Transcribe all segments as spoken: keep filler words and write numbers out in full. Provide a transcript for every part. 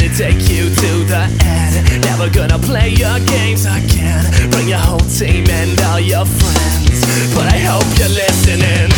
take you to the end. Never gonna play your games again. Bring your whole team and all your friends, but I hope you're listening.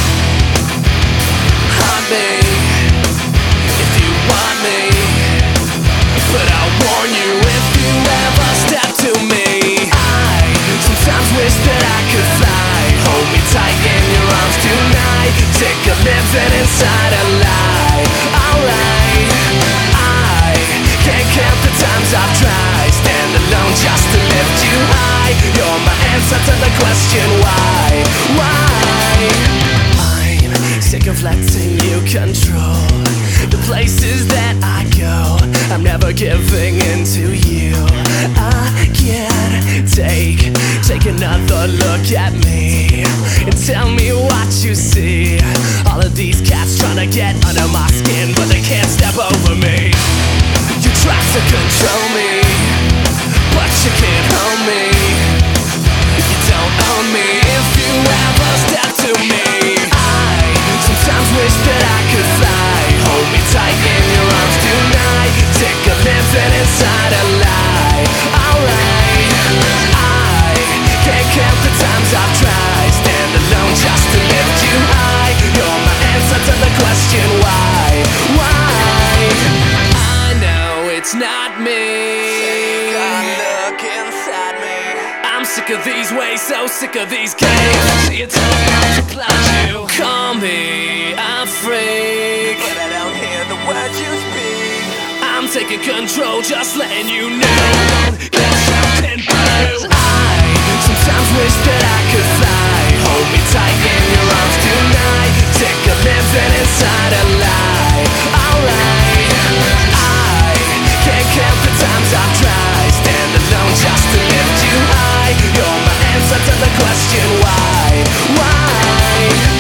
Haunt me if you want me, but I'll warn you if you ever step to me. I sometimes wish that I could fly. Hold me tight in your arms tonight. Sick of living inside a lie. Alright, I can't count the times I've tried. Stand alone just to lift you high. You're my answer to the question why. Why? I'm sick of letting you control the places that I go. I'm never giving in to you. I can't take, take another look at me and tell me what you see. All of these cats trying to get under my skin, but they can't step over me. You try to control me, but you can't hold me. You don't own me if you ever step to me. I sometimes wish that I could fly. Hold me tight in your arms tonight. Sick of living inside a lie. Alright, I can't count the times I've tried. Stand alone just to lift you high. You're my answer to the question why. Why? I know it's not me. God, look inside me. I'm sick of these ways, so sick of these games. See, it's all about to plot you. Call me a freak, but I don't hear the words you speak. I'm taking control, just letting you know. Get something blue. I sometimes wish that I could fly. Hold me tight in your arms tonight. Sick of living inside a lie. Alright, I can't count the times I've tried. Stand alone just to lift you high. You're my answer to the question why. Why?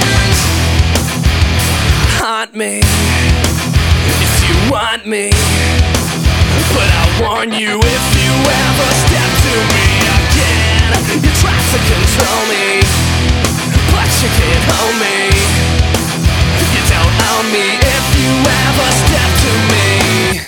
Haunt me if you want me, but I warn you if you ever step to me again. You try to control me, but you can't hold me. You don't own me if you ever step to me.